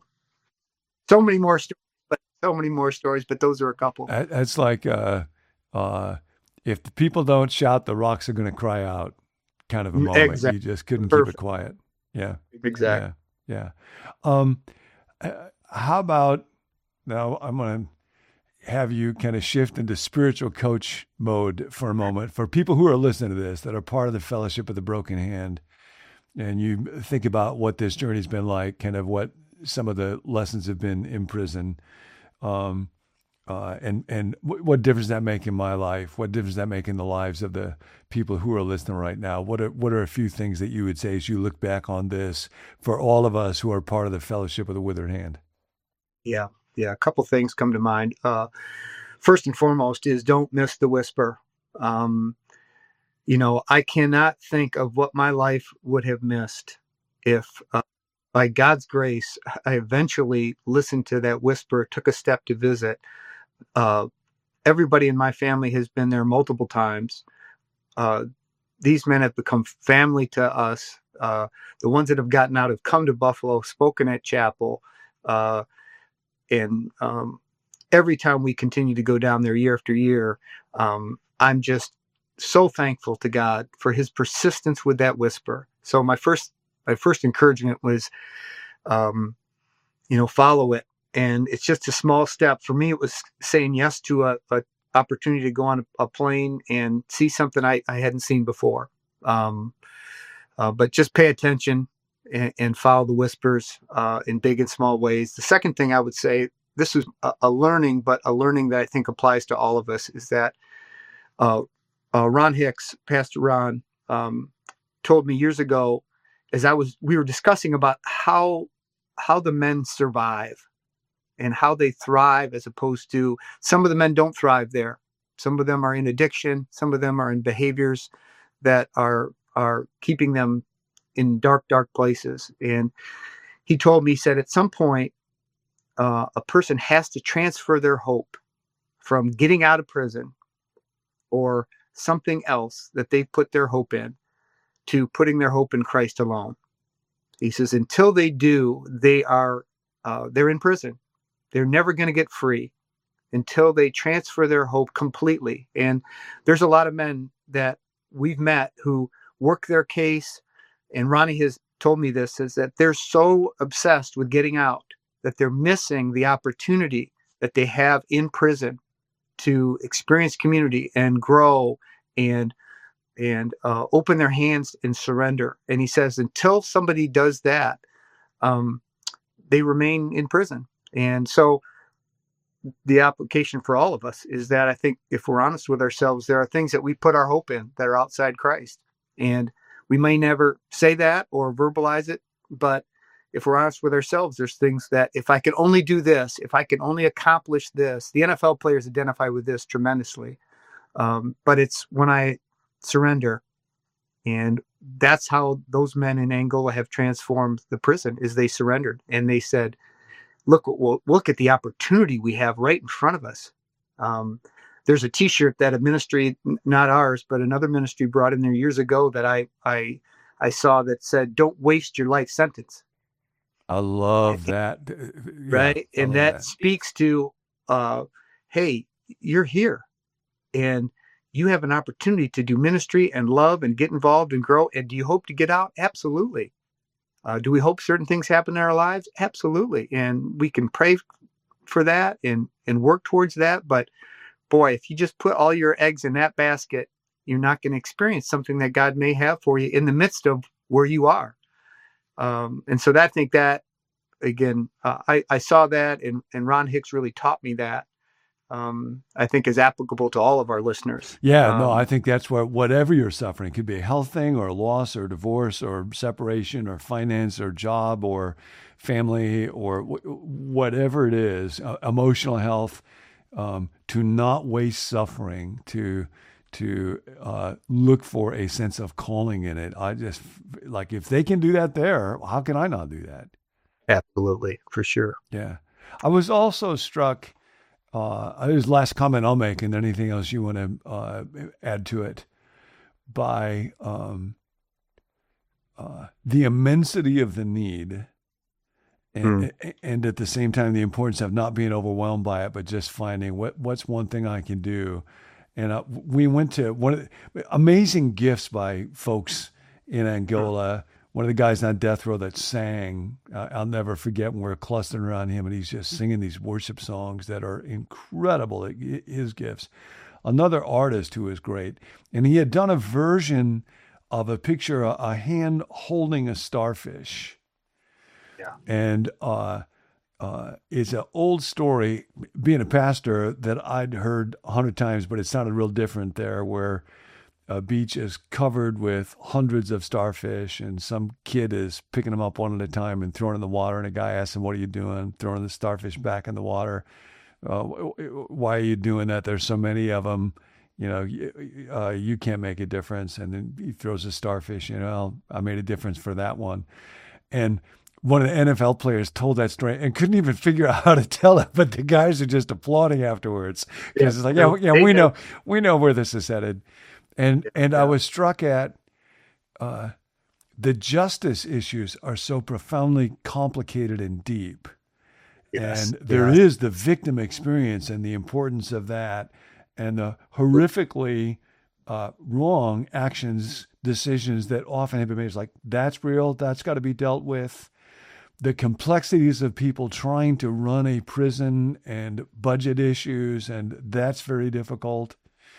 so many more stories, but so many more stories, but those are a couple. That's like, uh, uh, if the people don't shout, the rocks are going to cry out kind of a moment. Exactly. You just couldn't Perfect. keep it quiet. Yeah. Exactly. Yeah. Yeah. Um, uh, how about now I'm going to have you kind of shift into spiritual coach mode for a moment for people who are listening to this, that are part of the Fellowship of the Broken Hand. And you think about what this journey's been like, kind of what some of the lessons have been in prison. Um, Uh, and and w- what difference does that make in my life? What difference does that make in the lives of the people who are listening right now? What are what are a few things that you would say as you look back on this for all of us who are part of the Fellowship of the Withered Hand? Yeah, yeah. A couple things come to mind. Uh, first and foremost is don't miss the whisper. Um, you know, I cannot think of what my life would have missed if, uh, by God's grace, I eventually listened to that whisper, took a step to visit. Uh, everybody in my family has been there multiple times. Uh, these men have become family to us. Uh, the ones that have gotten out have come to Buffalo, spoken at chapel. Uh, and um, every time we continue to go down there year after year, um, I'm just so thankful to God for his persistence with that whisper. So my first, my first encouragement was, um, you know, follow it. And it's just a small step. For me, it was saying yes to a, a opportunity to go on a, a plane and see something I, I hadn't seen before. Um, uh, but just pay attention and, and follow the whispers uh, in big and small ways. The second thing I would say, this was a, a learning, but a learning that I think applies to all of us, is that uh, uh, Ron Hicks, Pastor Ron, um, told me years ago, as I was, we were discussing about how how the men survive and how they thrive, as opposed to some of the men don't thrive there. Some of them are in addiction. Some of them are in behaviors that are are keeping them in dark, dark places. And he told me, he said, at some point, uh, a person has to transfer their hope from getting out of prison or something else that they've put their hope in to putting their hope in Christ alone. He says, until they do, they are uh, they're in prison. They're never going to get free until they transfer their hope completely. And there's a lot of men that we've met who work their case, and Ronnie has told me this, is that they're so obsessed with getting out that they're missing the opportunity that they have in prison to experience community and grow and and uh, open their hands and surrender. And he says, until somebody does that, um, they remain in prison. And so the application for all of us is that I think if we're honest with ourselves, there are things that we put our hope in that are outside Christ. And we may never say that or verbalize it, but if we're honest with ourselves, there's things that if I could only do this, if I can only accomplish this, the N F L players identify with this tremendously. Um, but it's when I surrender. And that's how those men in Angola have transformed the prison, is they surrendered. And they said, look, well, look at the opportunity we have right in front of us. Um, there's a t-shirt that a ministry, not ours, but another ministry brought in there years ago that I, I, I saw that said, don't waste your life sentence. I love that. Right. Yeah, and love that, that speaks to, uh, hey, you're here and you have an opportunity to do ministry and love and get involved and grow. And do you hope to get out? Absolutely. Uh, do we hope certain things happen in our lives? Absolutely. And we can pray for that and, and work towards that. But boy, if you just put all your eggs in that basket, you're not going to experience something that God may have for you in the midst of where you are. Um, and so that, I think that, again, uh, I, I saw that, and, and Ron Hicks really taught me that. um, I think is applicable to all of our listeners. Yeah, no, I Um, think that's where whatever you're suffering, it could be a health thing or a loss or divorce or separation or finance or job or family or w- whatever it is, uh, emotional health, um, to not waste suffering, to to uh, look for a sense of calling in it. I just like if they can do that there, how can I not do that? Absolutely, for sure. Yeah. I was also struck. Uh, this is the last comment I'll make, and anything else you want to uh, add to it, by um, uh, the immensity of the need, Mm. and and at the same time the importance of not being overwhelmed by it, but just finding what what's one thing I can do. And uh, we went to one of the amazing gifts by folks in Angola. One of the guys on death row that sang, uh, I'll never forget when we were clustering around him and he's just singing these worship songs that are incredible, his gifts. Another artist who is great. And he had done a version of a picture, a, a hand holding a starfish. Yeah. And uh, uh, it's an old story, being a pastor, that I'd heard a hundred times, but it sounded real different there, where a beach is covered with hundreds of starfish, and some kid is picking them up one at a time and throwing in the water. And a guy asks him, "What are you doing?" Throwing the starfish back in the water. Uh, why are you doing that? There's so many of them. You know, uh, you can't make a difference. And then he throws a starfish. You know, I made a difference for that one. And one of the N F L players told that story and couldn't even figure out how to tell it, but the guys are just applauding afterwards because Yeah. it's like, yeah, yeah, we know, we know where this is headed. And and I Yeah. was struck at uh, the justice issues are so profoundly complicated and deep. Yes. And there Yes. is the victim experience and the importance of that, and the horrifically uh, wrong actions, decisions that often have been made. It's like, that's real, that's got to be dealt with. The complexities of people trying to run a prison and budget issues, and that's very difficult.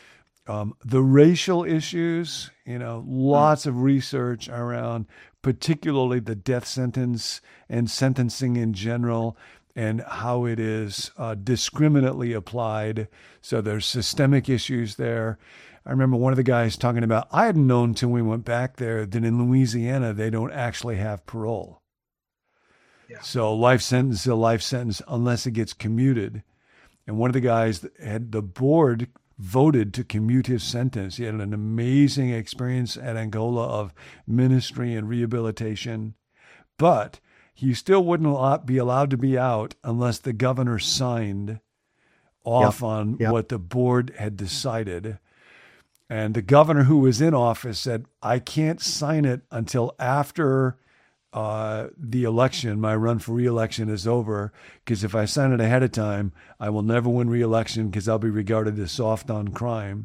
Um, the racial issues, you know, lots of research around particularly the death sentence and sentencing in general, and how it is uh, discriminately applied. So there's systemic issues there. I remember one of the guys talking about, I hadn't known till we went back there that in Louisiana, they don't actually have parole. Yeah. So life sentence is a life sentence unless it gets commuted. And one of the guys had the board voted to commute his sentence. He had an amazing experience at Angola of ministry and rehabilitation, but he still wouldn't be allowed to be out unless the governor signed off Yep. on Yep. what the board had decided. And the governor who was in office said, I can't sign it until after uh, the election, my run for reelection is over, because if I sign it ahead of time, I will never win reelection because I'll be regarded as soft on crime.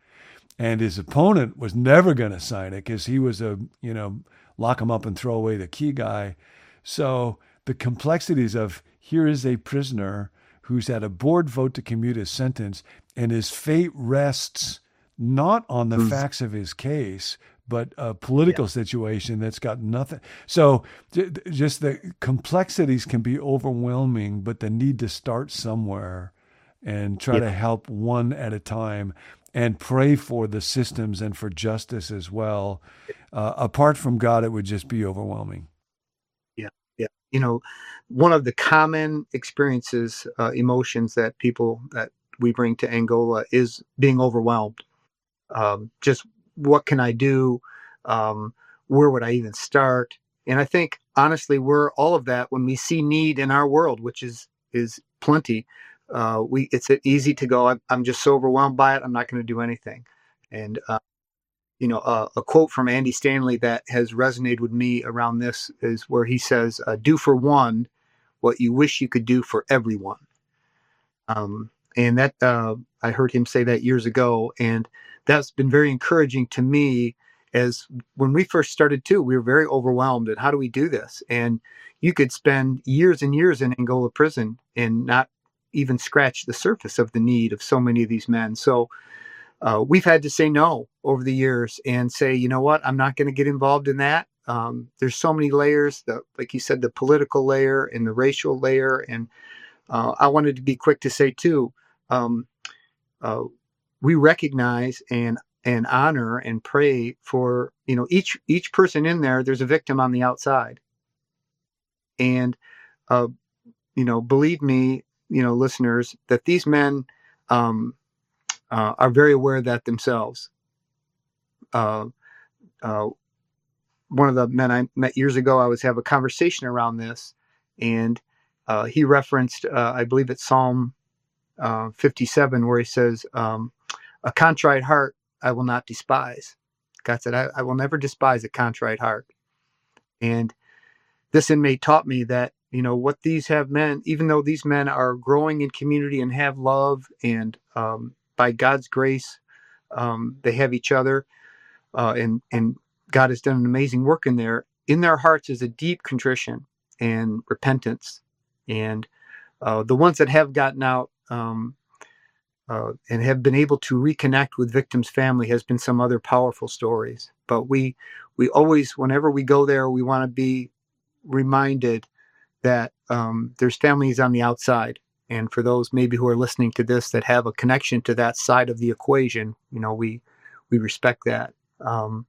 And his opponent was never going to sign it because he was a, you know, lock him up and throw away the key guy. So the complexities of, here is a prisoner who's had a board vote to commute his sentence, and his fate rests not on the Mm. facts of his case, but a political Yeah. situation that's got nothing. So j- just the complexities can be overwhelming, but the need to start somewhere and try Yeah. to help one at a time and pray for the systems and for justice as well. Uh, apart from God, it would just be overwhelming. Yeah. Yeah. You know, one of the common experiences, uh, emotions that people that we bring to Angola is being overwhelmed. Um, just what can I do? Um, where would I even start? And I think honestly, we're all of that when we see need in our world, which is is plenty. Uh, we it's easy to go. I'm, I'm just so overwhelmed by it. I'm not going to do anything. And uh, you know, uh, a quote from Andy Stanley that has resonated with me around this is where he says, uh, "Do for one what you wish you could do for everyone." Um, and that uh, I heard him say that years ago, and that's been very encouraging to me. As when we first started too, we were very overwhelmed at how do we do this, and you could spend years and years in Angola prison and not even scratch the surface of the need of so many of these men. So uh, we've had to say no over the years and say, you know what, I'm not going to get involved in that. Um, there's so many layers, the, like you said, the political layer and the racial layer. And uh, I wanted to be quick to say too, um, uh, we recognize and and honor and pray for, you know, each each person in there. There's a victim on the outside, and uh, you know, believe me, you know, listeners, that these men um, uh, are very aware of that themselves. Uh, uh, one of the men I met years ago, I was have a conversation around this, and uh, he referenced, uh, I believe it's Psalm uh, fifty-seven, where he says, um, "A contrite heart I will not despise." God said, I, I will never despise a contrite heart. And this inmate taught me that, you know, what these have men, even though these men are growing in community and have love, and um, by God's grace, um, they have each other, uh, and and God has done an amazing work in there. In their hearts is a deep contrition and repentance, and uh, the ones that have gotten out um, uh, and have been able to reconnect with victims' family has been some other powerful stories. But we we always, whenever we go there, we want to be reminded that um, there's families on the outside. And for those maybe who are listening to this that have a connection to that side of the equation, you know, we we respect that. Um,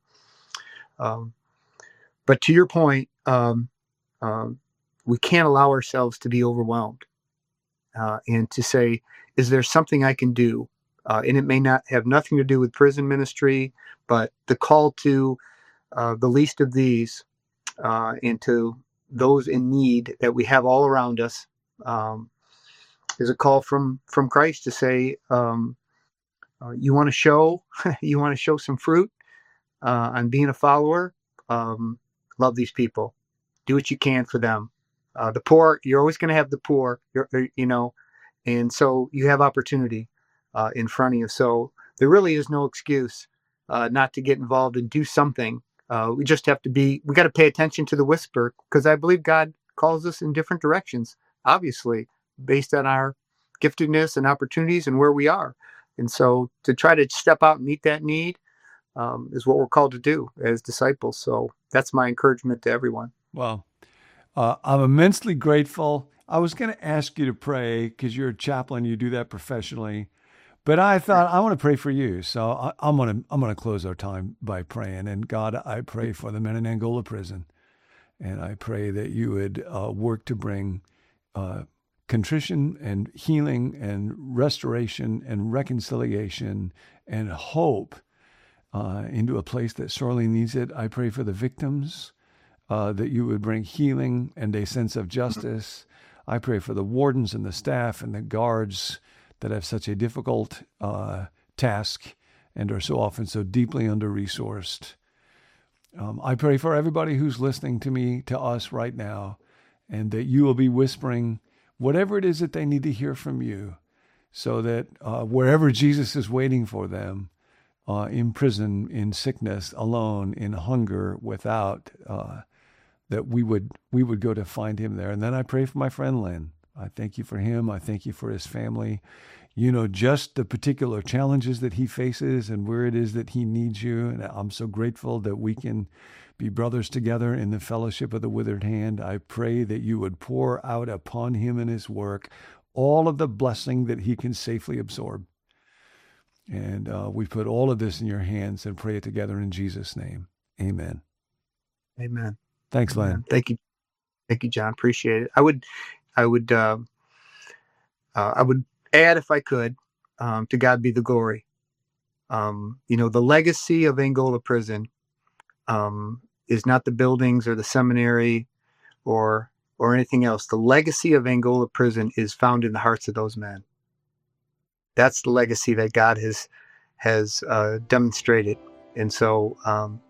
um, but to your point, um, uh, we can't allow ourselves to be overwhelmed uh, and to say, is there something I can do? Uh, and it may not have nothing to do with prison ministry, but the call to uh, the least of these uh, and to those in need that we have all around us um, is a call from from Christ to say, um, uh, you want to show, you want to show some fruit uh, on being a follower. Um, love these people. Do what you can for them. Uh, the poor, you're always going to have the poor, you're, you know, and so you have opportunity uh, in front of you. So there really is no excuse uh, not to get involved and do something. Uh, we just have to be, we got to pay attention to the whisper, because I believe God calls us in different directions, obviously, based on our giftedness and opportunities and where we are. And so to try to step out and meet that need um, is what we're called to do as disciples. So that's my encouragement to everyone. Well, uh, I'm immensely grateful. I was going to ask you to pray because you're a chaplain, you do that professionally. But I thought I want to pray for you, so I, I'm going to I'm going to close our time by praying. And God, I pray for the men in Angola prison, and I pray that you would uh, work to bring uh, contrition and healing and restoration and reconciliation and hope uh, into a place that sorely needs it. I pray for the victims, uh, that you would bring healing and a sense of justice. I pray for the wardens and the staff and the guards that have such a difficult uh, task and are so often so deeply under-resourced. Um, I pray for everybody who's listening to me, to us right now, and that you will be whispering whatever it is that they need to hear from you, so that uh, wherever Jesus is waiting for them, uh, in prison, in sickness, alone, in hunger, without, uh, that we would we would go to find him there. And then I pray for my friend Len. I thank you for him. I thank you for his family. You know, just the particular challenges that he faces and where it is that he needs you. And I'm so grateful that we can be brothers together in the fellowship of the withered hand. I pray that you would pour out upon him and his work all of the blessing that he can safely absorb. And uh, we put all of this in your hands and pray it together in Jesus' name. Amen. Amen. Thanks, Len. Amen. Thank you. Thank you, John. Appreciate it. I would, I would, uh, uh, I would add, if I could, um, to God be the glory. Um, you know, the legacy of Angola Prison um, is not the buildings or the seminary or or anything else. The legacy of Angola Prison is found in the hearts of those men. That's the legacy that God has has uh, demonstrated. And so, um,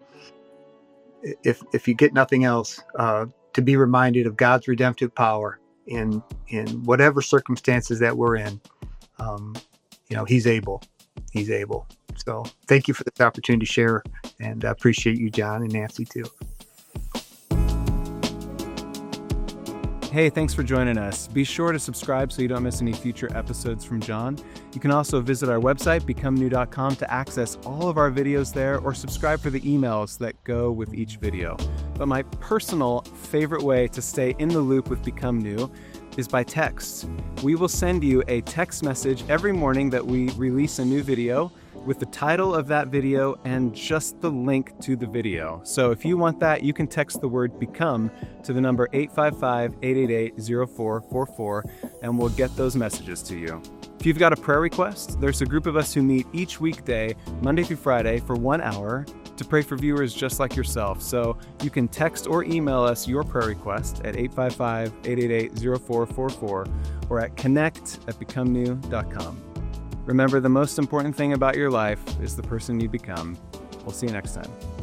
if if you get nothing else, uh, to be reminded of God's redemptive power in in whatever circumstances that we're in. Um, you know, he's able. He's able. So thank you for this opportunity to share, and I appreciate you, John, and Nancy, too. Hey, thanks for joining us. Be sure to subscribe so you don't miss any future episodes from John. You can also visit our website, become new dot com, to access all of our videos there, or subscribe for the emails that go with each video. But my personal favorite way to stay in the loop with Become New is by text. We will send you a text message every morning that we release a new video with the title of that video and just the link to the video. So if you want that, you can text the word BECOME to the number eight five five, eight eight eight, zero four four four, and we'll get those messages to you. If you've got a prayer request, there's a group of us who meet each weekday, Monday through Friday, for one hour to pray for viewers just like yourself. So you can text or email us your prayer request at eight five five, eight eight eight, zero four four four or at connect at become new dot com. Remember, the most important thing about your life is the person you become. We'll see you next time.